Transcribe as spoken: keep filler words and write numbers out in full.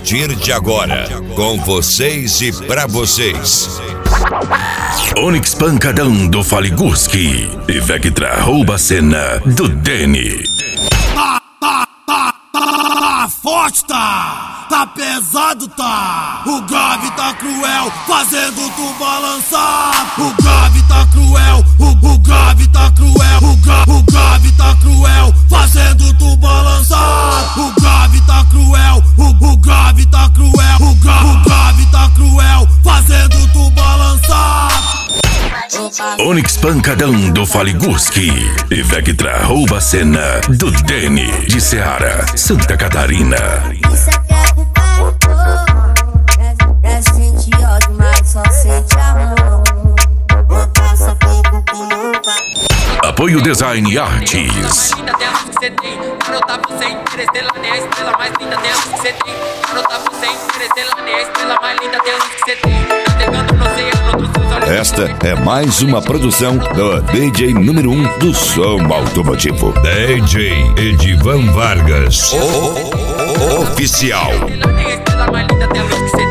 partir de agora, com vocês e pra vocês. Onyx Pancadão do Faliguski e Vectra rouba a cena do Dene. Tá, tá, tá, tá forte, tá, tá pesado, tá. O grave tá cruel, fazendo tu balançar. O grave tá cruel, o, o grave tá cruel. O, gra, o grave tá cruel, fazendo tu balançar. O grave tá cruel, o, o grave tá cruel. O, gra, o grave tá cruel, fazendo tu balançar. Onyx Pancadão do Faliguski e Vectra rouba a cena do Dene de Ceará, Santa Catarina. Isso aqui é culpa do é sente ódio, mas só sente amor. Não passa fogo com luva. Apoio Design Artes. Garota, você interesse, ela nem a estrela mais linda dela que você tem. Garota, você interesse, ela nem a estrela mais linda dela que você tem. Navegando no oceano dos seus olhos. Esta é mais uma produção do D J número um do som automotivo, D J Edivan Vargas, o, o, o, oficial. Ela nem a estrela mais linda dela que você tem.